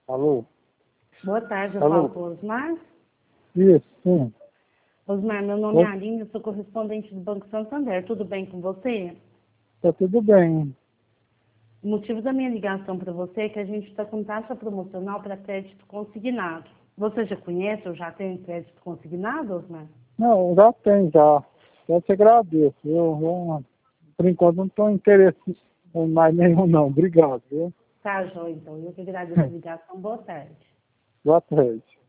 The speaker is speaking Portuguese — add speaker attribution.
Speaker 1: Alô?
Speaker 2: Boa tarde, eu
Speaker 1: Alô?
Speaker 2: falo com o Osmar.
Speaker 1: Isso, sim.
Speaker 2: Osmar, meu nome é Aline, eu sou correspondente do Banco Santander. Tudo bem com você?
Speaker 1: Tá tudo bem.
Speaker 2: O motivo da minha ligação para você é que a gente está com taxa promocional para crédito consignado. Você já conhece ou já tem crédito consignado, Osmar?
Speaker 1: Não, já tem, já. Eu te agradeço. Por enquanto, não estou interessado em mais nenhum, não. Obrigado, viu?
Speaker 2: Tá, João, então. Eu que agradeço a ligação. Boa tarde.
Speaker 1: Boa tarde.